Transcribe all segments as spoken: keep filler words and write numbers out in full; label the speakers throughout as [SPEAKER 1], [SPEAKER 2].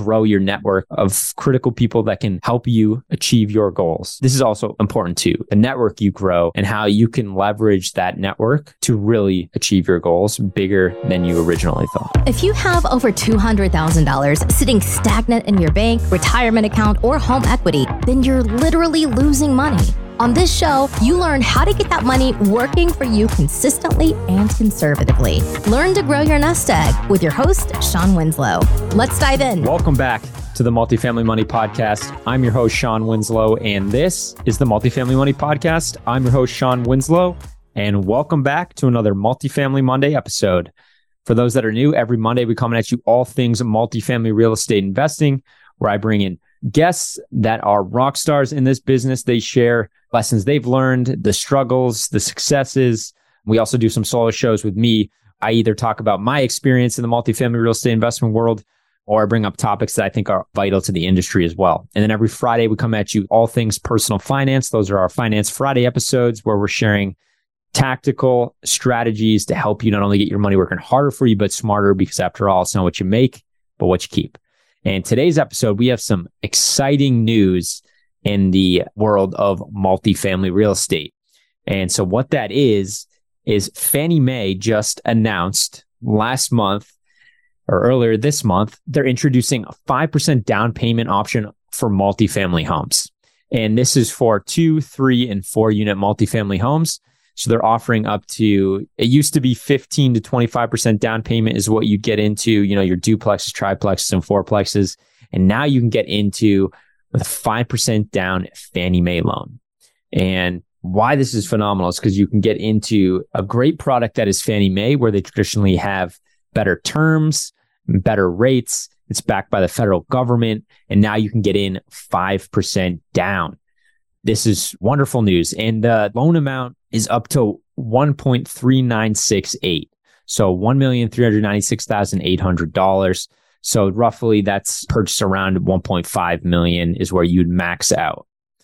[SPEAKER 1] grow your network of critical people that can help you achieve your goals. This is also important too, the network you grow and how you can leverage that network to really achieve your goals bigger than you originally thought.
[SPEAKER 2] If you have over two hundred thousand dollars sitting stagnant in your bank, retirement account, or home equity, then you're literally losing money. On this show, you learn how to get that money working for you consistently and conservatively. Learn to grow your nest egg with your host, Sean Winslow. Let's dive in.
[SPEAKER 1] Welcome back to the Multifamily Money Podcast. I'm your host, Sean Winslow, and this is the Multifamily Money Podcast. I'm your host, Sean Winslow, and welcome back to another Multifamily Monday episode. For those that are new, every Monday we come at you all things multifamily real estate investing, where I bring in guests that are rock stars in this business. They share lessons they've learned, the struggles, the successes. We also do some solo shows with me. I either talk about my experience in the multifamily real estate investment world, or I bring up topics that I think are vital to the industry as well. And then every Friday, we come at you all things personal finance. Those are our Finance Friday episodes where we're sharing tactical strategies to help you not only get your money working harder for you, but smarter, because after all, it's not what you make, but what you keep. And today's episode, we have some exciting news in the world of multifamily real estate. And so what that is, is Fannie Mae just announced last month or earlier this month, they're introducing a five percent down payment option for multifamily homes. And this is for two, three, and four unit multifamily homes. So they're offering up to, it used to be fifteen to twenty-five percent down payment is what you'd get into, you know, your duplexes, triplexes, and fourplexes. And now you can get into with a five percent down Fannie Mae loan. And why this is phenomenal is because you can get into a great product that is Fannie Mae, where they traditionally have better terms, better rates. It's backed by the federal government. And now you can get in five percent down. This is wonderful news. And the loan amount is up to one point three nine six eight. So one million three hundred ninety-six thousand eight hundred dollars. So roughly that's purchased around one point five million is where you'd max out.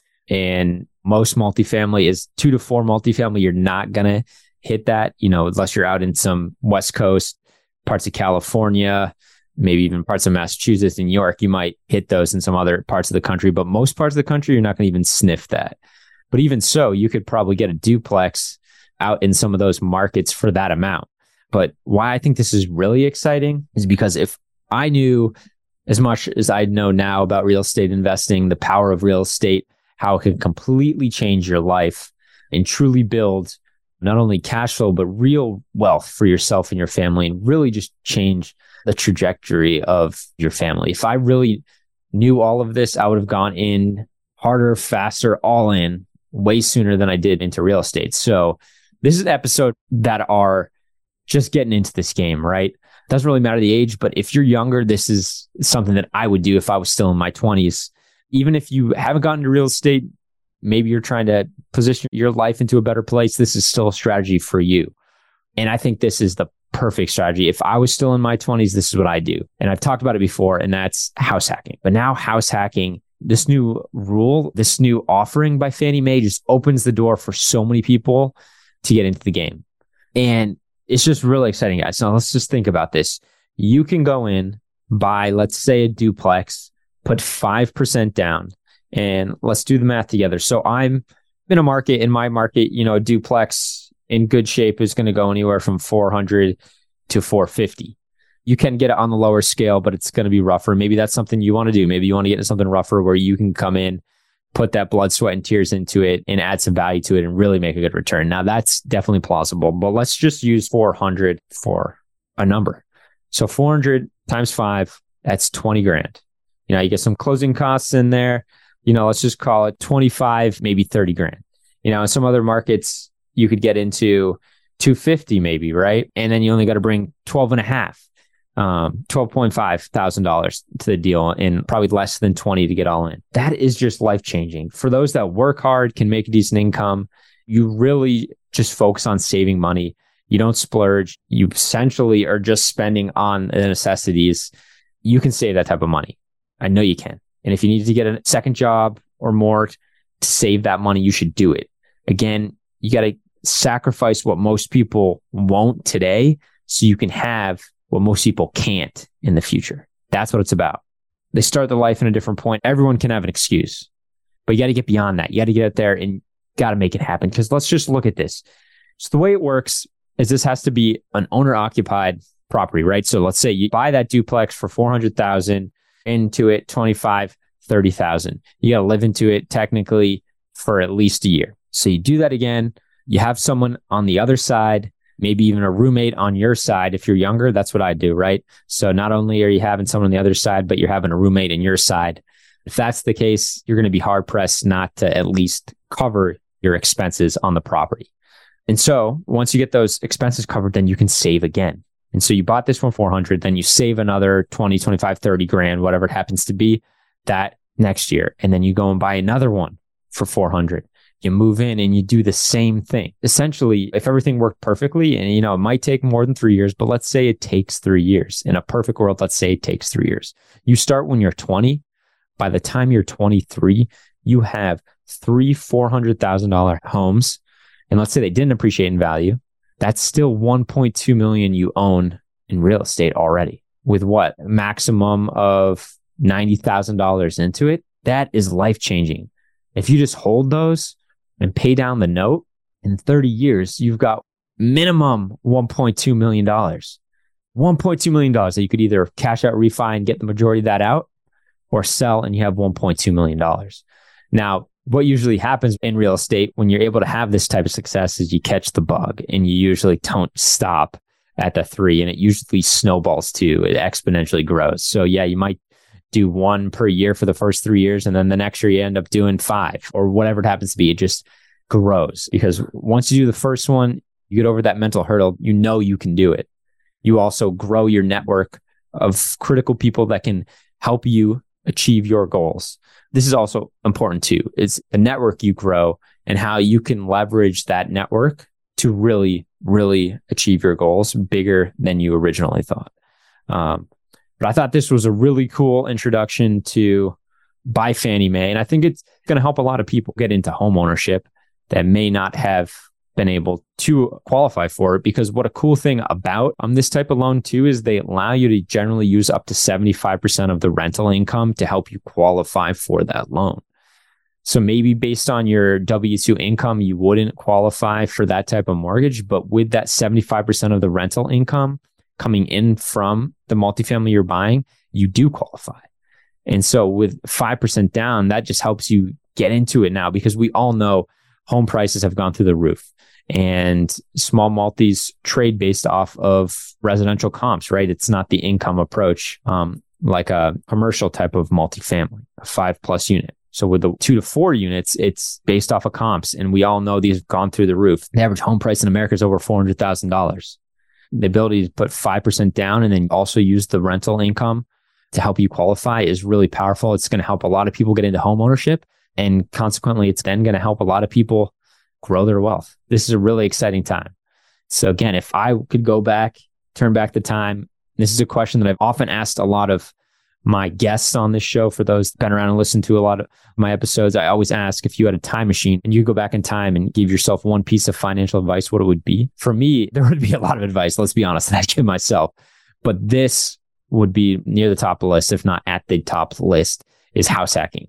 [SPEAKER 1] And most multifamily is two to four multifamily. You're not going to hit that, you know, unless you're out in some West Coast, parts of California, maybe even parts of Massachusetts and New York. You might hit those in some other parts of the country, but most parts of the country, you're not going to even sniff that. But even so, you could probably get a duplex out in some of those markets for that amount. But why I think this is really exciting is because if I knew as much as I know now about real estate investing, the power of real estate, how it can completely change your life and truly build not only cash flow, but real wealth for yourself and your family, and really just change the trajectory of your family. If I really knew all of this, I would have gone in harder, faster, all in way sooner than I did into real estate. So this is an episode that are just getting into this game, right? Doesn't really matter the age, but if you're younger, this is something that I would do if I was still in my twenties. Even if you haven't gotten into real estate, maybe you're trying to position your life into a better place, this is still a strategy for you. And I think this is the perfect strategy. If I was still in my twenties, this is what I do. And I've talked about it before, and that's house hacking. But now house hacking, this new rule, this new offering by Fannie Mae just opens the door for so many people to get into the game. And it's just really exciting, guys. Now let's just think about this. You can go in, buy, let's say a duplex, put five percent down, and let's do the math together. So I'm in a market, in my market, you know, a duplex in good shape is going to go anywhere from four hundred to four fifty. You can get it on the lower scale, but it's going to be rougher. Maybe that's something you want to do. Maybe you want to get into something rougher where you can come in, put that blood, sweat, and tears into it and add some value to it and really make a good return. Now that's definitely plausible, but let's just use four hundred for a number. So four hundred times five, that's twenty grand. You know, you get some closing costs in there. You know, let's just call it twenty-five, maybe thirty grand. You know, in some other markets, you could get into two fifty maybe, right? And then you only got to bring twelve and a half, um, twelve point five thousand dollars to the deal, and probably less than twenty to get all in. That is just life changing. For those that work hard, can make a decent income, you really just focus on saving money. You don't splurge. You essentially are just spending on the necessities. You can save that type of money. I know you can. And if you need to get a second job or more to save that money, you should do it. Again, you got to sacrifice what most people won't today so you can have what most people can't in the future. That's what it's about. they start their life in a different point. Everyone can have an excuse, but you got to get beyond that. You got to get out there and got to make it happen. Because let's just look at this. So the way it works is this has to be an owner-occupied property, right? So let's say you buy that duplex for four hundred thousand dollars, into it twenty-five, thirty thousand. You got to live into it technically for at least a year. So you do that again. You have someone on the other side, maybe even a roommate on your side. If you're younger, that's what I do, right? So not only are you having someone on the other side, but you're having a roommate on your side. If that's the case, you're going to be hard pressed not to at least cover your expenses on the property. And so once you get those expenses covered, then you can save again. And so you bought this one for four hundred, then you save another twenty, twenty-five, thirty grand, whatever it happens to be, that next year. And then you go and buy another one for four hundred. You move in and you do the same thing. Essentially, if everything worked perfectly, and you know, it might take more than three years, but let's say it takes three years. In a perfect world, let's say it takes three years. You start when you're twenty. By the time you're twenty-three, you have three four hundred thousand dollars homes. And let's say they didn't appreciate in value. That's still one point two million dollars you own in real estate already, with what? A maximum of ninety thousand dollars into it. That is life-changing. If you just hold those and pay down the note, in thirty years, you've got minimum one point two million dollars. one point two million dollars that you could either cash out, refi, and get the majority of that out, or sell and you have one point two million dollars. Now, what usually happens in real estate when you're able to have this type of success is you catch the bug and you usually don't stop at the three, and it usually snowballs too. It exponentially grows. So yeah, you might do one per year for the first three years, and then the next year you end up doing five or whatever it happens to be. It just grows because once you do the first one, you get over that mental hurdle, you know you can do it. You also grow your network of critical people that can help you achieve your goals. This is also important too. It's the network you grow and how you can leverage that network to really, really achieve your goals bigger than you originally thought. Um, but I thought this was a really cool introduction to Buy Fannie Mae. And I think it's going to help a lot of people get into home ownership that may not have been able to qualify for it, because what a cool thing about um, this type of loan too is they allow you to generally use up to seventy-five percent of the rental income to help you qualify for that loan. So maybe based on your W two income, you wouldn't qualify for that type of mortgage, but with that seventy-five percent of the rental income coming in from the multifamily you're buying, you do qualify. And so with five percent down, that just helps you get into it now, because we all know home prices have gone through the roof. And small multis trade based off of residential comps, right? It's not the income approach, um, like a commercial type of multifamily, a five plus unit. So with the two to four units, it's based off of comps. And we all know these have gone through the roof. The average home price in America is over four hundred thousand dollars. The ability to put five percent down and then also use the rental income to help you qualify is really powerful. It's going to help a lot of people get into home ownership. And consequently, it's then going to help a lot of people grow their wealth. This is a really exciting time. So again, if I could go back, turn back the time, this is a question that I've often asked a lot of my guests on this show. For those that have been around and listened to a lot of my episodes, I always ask, if you had a time machine and you go back in time and give yourself one piece of financial advice, what it would be. For me, there would be a lot of advice, let's be honest, that I'd give myself. But this would be near the top of the list, if not at the top of the list, is house hacking.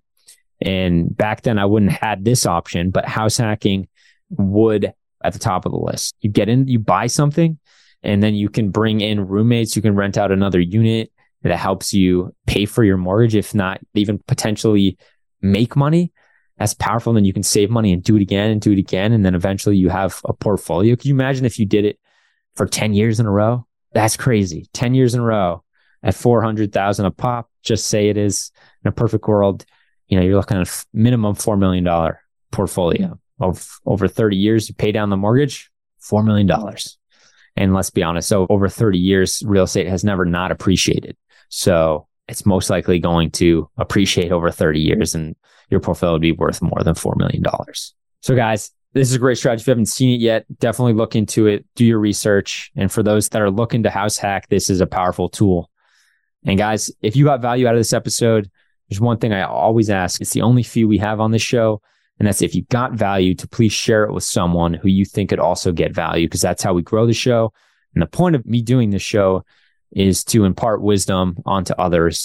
[SPEAKER 1] And back then I wouldn't have had this option, but house hacking would at the top of the list. You get in, you buy something, and then you can bring in roommates. You can rent out another unit that helps you pay for your mortgage, if not even potentially make money. That's powerful. And then you can save money and do it again and do it again. And then eventually you have a portfolio. Can you imagine if you did it for ten years in a row? That's crazy. ten years in a row at four hundred thousand a pop. Just say it is in a perfect world. You know, you're looking at a minimum four million dollars portfolio. Of over thirty years, you pay down the mortgage, four million dollars. And let's be honest, so over thirty years, real estate has never not appreciated. So it's most likely going to appreciate over thirty years, and your portfolio would be worth more than four million dollars. So guys, this is a great strategy. If you haven't seen it yet, definitely look into it, do your research. And for those that are looking to house hack, this is a powerful tool. And guys, if you got value out of this episode, there's one thing I always ask. It's the only fee we have on this show. And that's if you got value, to please share it with someone who you think could also get value, because that's how we grow the show. And the point of me doing this show is to impart wisdom onto others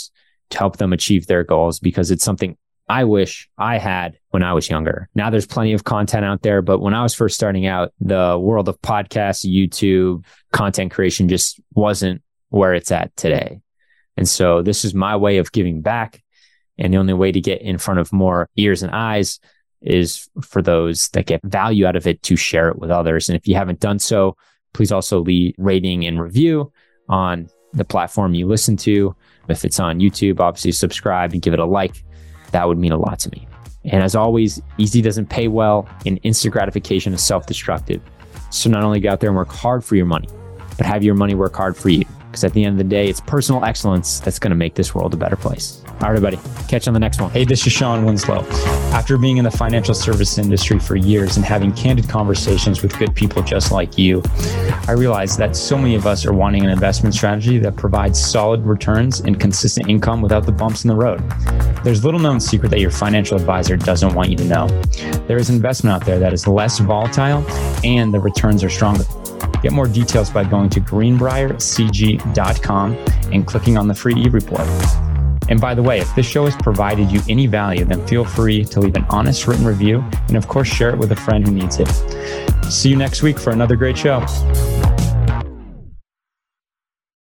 [SPEAKER 1] to help them achieve their goals, because it's something I wish I had when I was younger. Now there's plenty of content out there, but when I was first starting out, the world of podcasts, YouTube, content creation just wasn't where it's at today. And so this is my way of giving back. And the only way to get in front of more ears and eyes is for those that get value out of it to share it with others. And if you haven't done so, please also leave rating and review on the platform you listen to. If it's on YouTube, obviously subscribe and give it a like. That would mean a lot to me. And as always, easy doesn't pay well, and instant gratification is self-destructive. So not only go out there and work hard for your money, but have your money work hard for you. Because at the end of the day, it's personal excellence that's going to make this world a better place. All right, everybody, catch you on the next one.
[SPEAKER 3] Hey, this is Shawn Winslow. After being in the financial service industry for years and having candid conversations with good people just like you, I realized that so many of us are wanting an investment strategy that provides solid returns and consistent income without the bumps in the road. There's little known secret that your financial advisor doesn't want you to know. There is an investment out there that is less volatile and the returns are stronger. Get more details by going to greenbrier c g dot com and clicking on the free e-report. And by the way, if this show has provided you any value, then feel free to leave an honest written review and of course share it with a friend who needs it. See you next week for another great show.